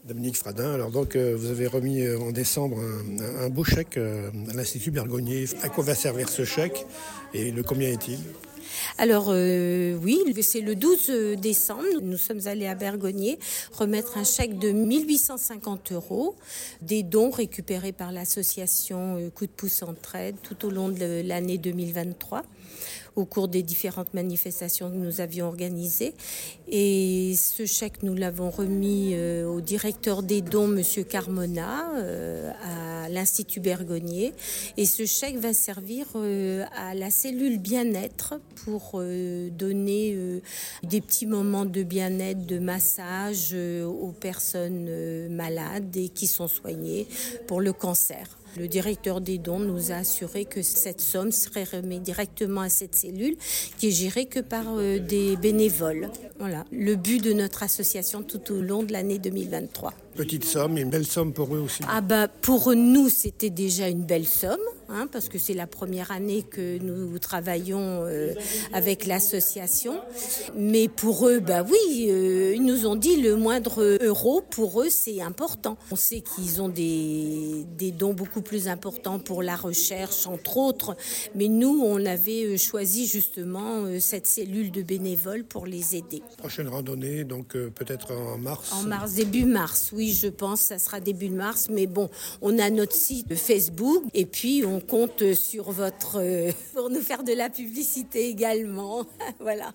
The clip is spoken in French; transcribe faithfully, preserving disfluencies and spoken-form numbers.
Dominique Fradin, alors donc euh, vous avez remis euh, en décembre un, un beau chèque euh, à l'Institut Bergonié. À quoi va servir ce chèque et le combien est-il ? Alors euh, oui, c'est le douze décembre, nous sommes allés à Bergonié remettre un chèque de mille huit cent cinquante euros, des dons récupérés par l'association Coup de pouce Entraide tout au long de l'année deux mille vingt-trois. Au cours des différentes manifestations que nous avions organisées. Et ce chèque, nous l'avons remis euh, au directeur des dons, Monsieur Carmona, euh, à l'Institut Bergonié. Et ce chèque va servir euh, à la cellule bien-être pour euh, donner euh, des petits moments de bien-être, de massage euh, aux personnes euh, malades et qui sont soignées pour le cancer. Le directeur des dons nous a assuré que cette somme serait remise directement à cette cellule qui est gérée que par euh, des bénévoles. Voilà, le but de notre association tout au long de l'année deux mille vingt-trois. Petite somme et une belle somme pour eux aussi. Ah bah pour nous c'était déjà une belle somme, hein, parce que c'est la première année que nous travaillons euh, avec l'association. Mais pour eux, bah oui, euh, ils nous ont dit le moindre euro pour eux c'est important. On sait qu'ils ont des, des dons beaucoup plus importants pour la recherche entre autres, mais nous on avait choisi justement euh, cette cellule de bénévoles pour les aider. Prochaine randonnée donc euh, peut-être en mars. En mars, début mars, oui. Je pense que ça sera début mars, mais bon, on a notre site Facebook et puis on compte sur votre euh, pour nous faire de la publicité également. Voilà.